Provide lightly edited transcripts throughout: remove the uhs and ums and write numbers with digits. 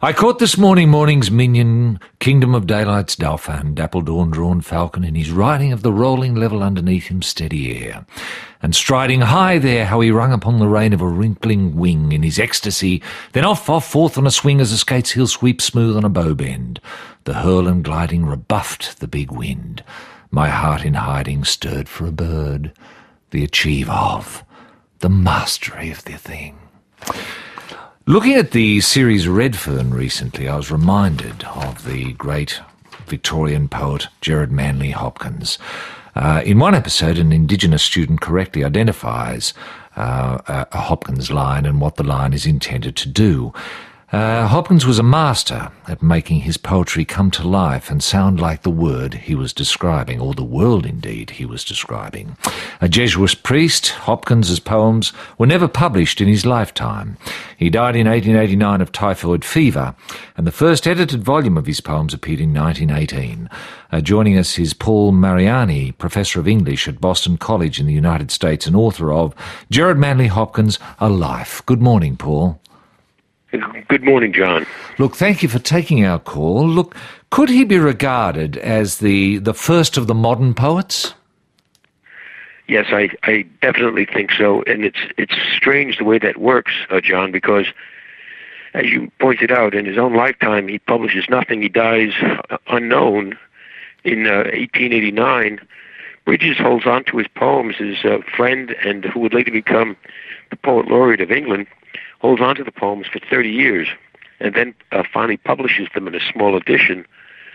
I caught this morning's minion, Kingdom of Daylight's Dauphin, dapple dawn-drawn falcon, in his riding of the rolling level underneath him steady air. And striding high there, how he rung upon the rein of a wrinkling wing in his ecstasy, then off forth on a swing as a skate's heel sweeps smooth on a bow bend. The hurl and gliding rebuffed the big wind. My heart in hiding stirred for a bird, the achieve of, the mastery of the thing. Looking at the series Redfern recently, I was reminded of the great Victorian poet Gerard Manley Hopkins. In one episode, an Indigenous student correctly identifies a Hopkins line and what the line is intended to do. Hopkins was a master at making his poetry come to life and sound like the word he was describing, or the world, indeed, he was describing. A Jesuit priest, Hopkins's poems were never published in his lifetime. He died in 1889 of typhoid fever, and the first edited volume of his poems appeared in 1918. Joining us is Paul Mariani, Professor of English at Boston College in the United States and author of Gerard Manley Hopkins, A Life. Good morning, Paul. Good morning, John. Look, thank you for taking our call. Look, could he be regarded as the first of the modern poets? Yes, I definitely think so, and it's strange the way that works, John, because as you pointed out, in his own lifetime, he publishes nothing. He dies unknown in 1889. Bridges holds on to his poems. His friend, and who would later become the Poet Laureate of England, holds on to the poems for 30 years and then finally publishes them in a small edition.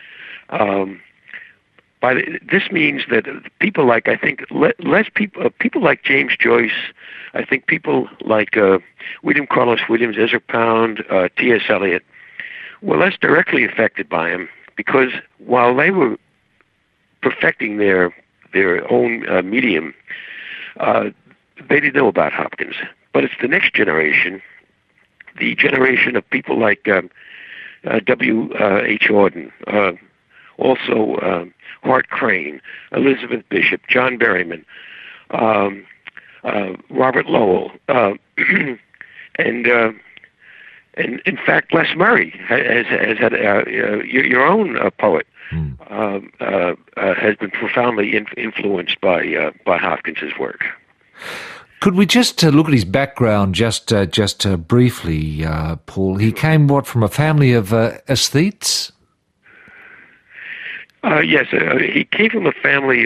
This means that people like, I think, people like James Joyce, I think people like William Carlos Williams, Ezra Pound, T.S. Eliot, were less directly affected by him, because while they were perfecting their own medium, they didn't know about Hopkins. But it's the next generation, the generation of people like W.H. Auden, also Hart Crane, Elizabeth Bishop, John Berryman, Robert Lowell, and in fact Les Murray has had your own poet has been profoundly influenced by Hopkins's work. Could we just look at his background just briefly, Paul? He came, from a family of aesthetes? Yes, he came from a family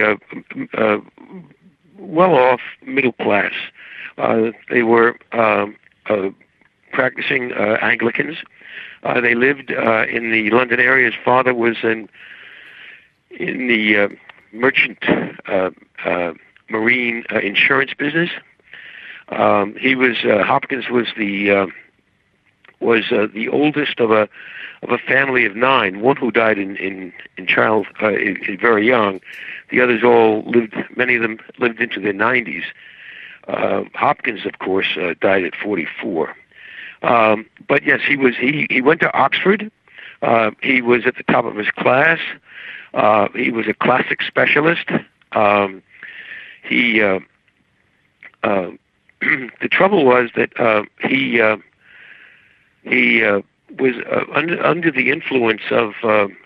well-off, middle class. They were practicing Anglicans. They lived in the London area. His father was in the merchant marine insurance business. Hopkins was the oldest of a family of 9. One who died in very young. The others many of them lived into their 90s. Hopkins, of course, died at 44. But yes, he went to Oxford. He was at the top of his class. He was a classic specialist. The trouble was that he was under the influence of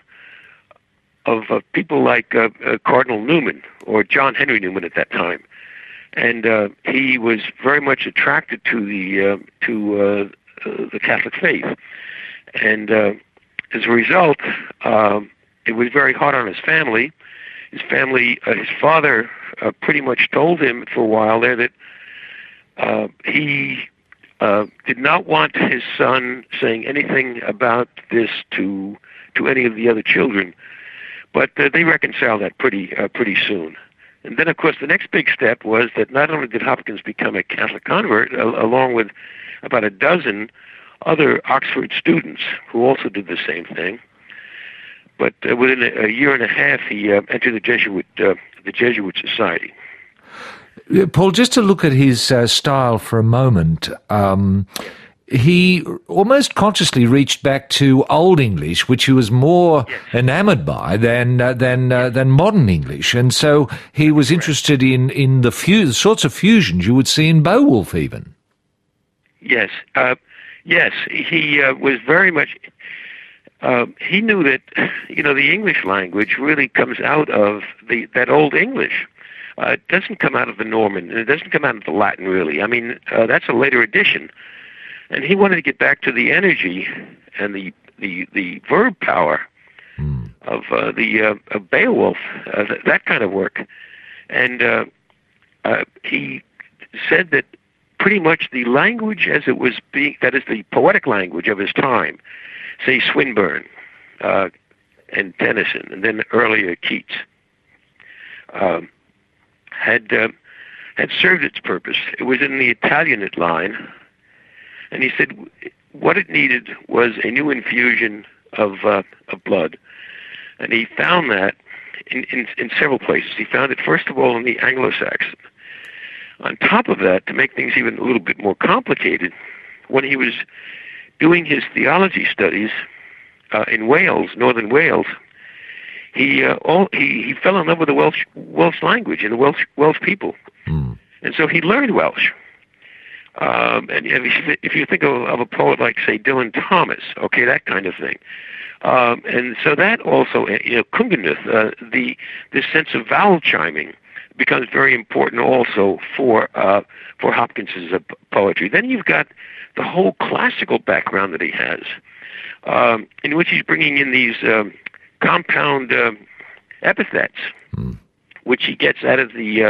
people like Cardinal Newman, or John Henry Newman at that time, and he was very much attracted to the Catholic faith, and as a result, it was very hard on his family. His father pretty much told him for a while there that he did not want his son saying anything about this to any of the other children, but they reconciled that pretty soon. And then, of course, the next big step was that not only did Hopkins become a Catholic convert, along with about a dozen other Oxford students who also did the same thing, but within a year and a half, he entered the Jesuit Society. Paul, just to look at his style for a moment, he almost consciously reached back to Old English, which he was more enamoured by than modern English, and so he was interested in the sorts of fusions you would see in Beowulf, even. Yes, Yes, he was very much. He knew that the English language really comes out of that Old English. It doesn't come out of the Norman, and it doesn't come out of the Latin, really. I mean, that's a later addition. And he wanted to get back to the energy and the verb power of of Beowulf, that kind of work. And he said that pretty much the language as it was that is the poetic language of his time, say Swinburne and Tennyson, and then earlier Keats, had served its purpose. It was in the Italianate line, and he said what it needed was a new infusion of blood, and he found that in several places. He found it first of all in the Anglo-Saxon. On top of that, to make things even a little bit more complicated, when he was doing his theology studies in Wales, northern Wales, he fell in love with the Welsh language and the Welsh people, and so he learned Welsh. And if you think of a poet like, say, Dylan Thomas, okay, that kind of thing, and so that also, Cumbernath, this sense of vowel chiming becomes very important also for Hopkins's poetry. Then you've got the whole classical background that he has, in which he's bringing in these compound epithets, which he gets out of the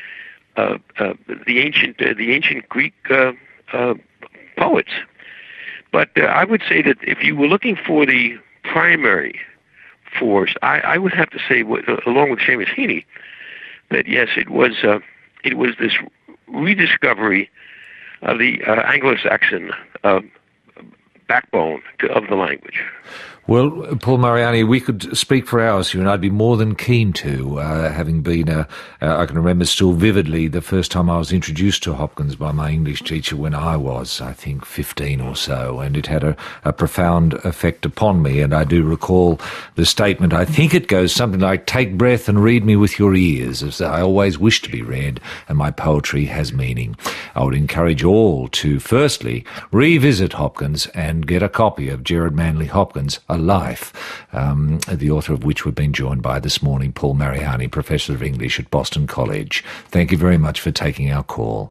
ancient Greek poets. But I would say that if you were looking for the primary force, I would have to say, along with Seamus Heaney, that yes, it was this rediscovery of the Anglo-Saxon backbone of the language. Well, Paul Mariani, we could speak for hours here, and I'd be more than keen to, having been, I can remember still vividly the first time I was introduced to Hopkins by my English teacher when I was, I think, 15 or so, and it had a profound effect upon me, and I do recall the statement, I think it goes something like, take breath and read me with your ears, as I always wish to be read, and my poetry has meaning. I would encourage all to, firstly, revisit Hopkins and get a copy of Gerard Manley Hopkins, A Life, the author of which we've been joined by this morning, Paul Mariani, Professor of English at Boston College. Thank you very much for taking our call.